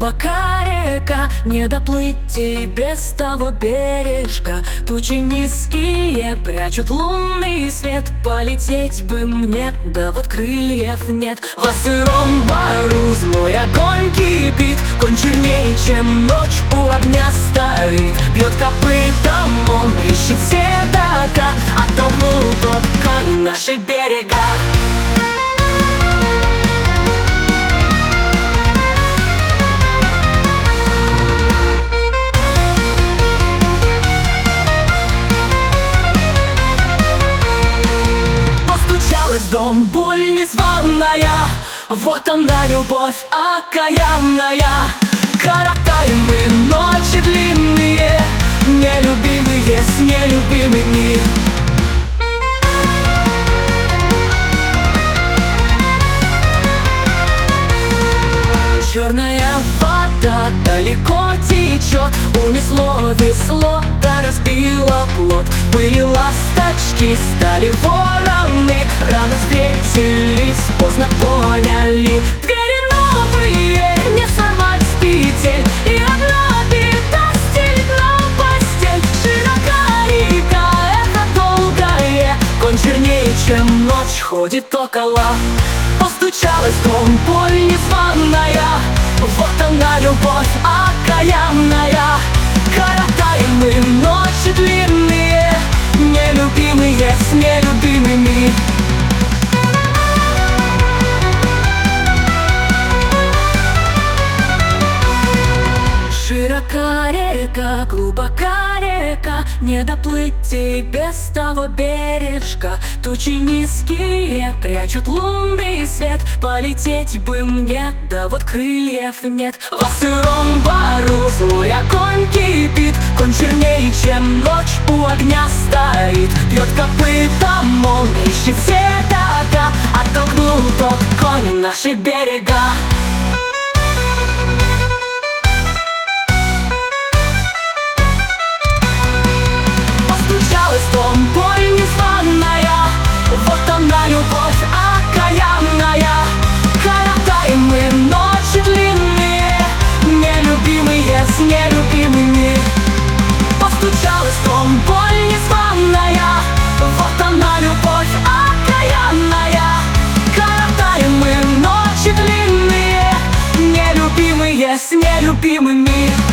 глубока река, не доплыть тебе с того бережка. Тучи низкие прячут лунный свет, полететь бы мне, да вот крыльев нет. Во сыром бару злой огонь кипит, конь черней, чем ночь у огня стоит. Бьет копытом, он ищет седока, оттолкнул тот конь наши берега. В дом боль незваная, вот она любовь окаянная. Коротаем мы ночи длинные, нелюбимые с нелюбимыми. Черная вода далеко течет, унесло весло, да разбило плот. Были ласточки, стали вороны, рано встретились, поздно поняли. Двери новые, не сорвать с петель, и одна беда стелит нам постель. Широка река, это долгое, конь чернее, чем ночь, ходит около. Постучалась в дом боль незваная, вот она любовь окаянная. Коротаем мы ночи длинные, нелюбимые с нелюбимыми. Широка река, глубока река, не доплыть тебе с того бережка. Тучи низкие прячут лунный свет, полететь бы мне, да вот крыльев нет. Во сыром бару злой огонь кипит, конь чернее, чем ночь у огня стоит. Бьет копытом, он ищет седока, оттолкнул тот конь наши берега. В дом боль незваная, вот она любовь окаянная. Коротаем мы ночи длинные, нелюбимые с нелюбимыми. Постучалась в дом боль незваная, вот она любовь окаянная. Коротаем мы ночи длинные, нелюбимые с нелюбимыми.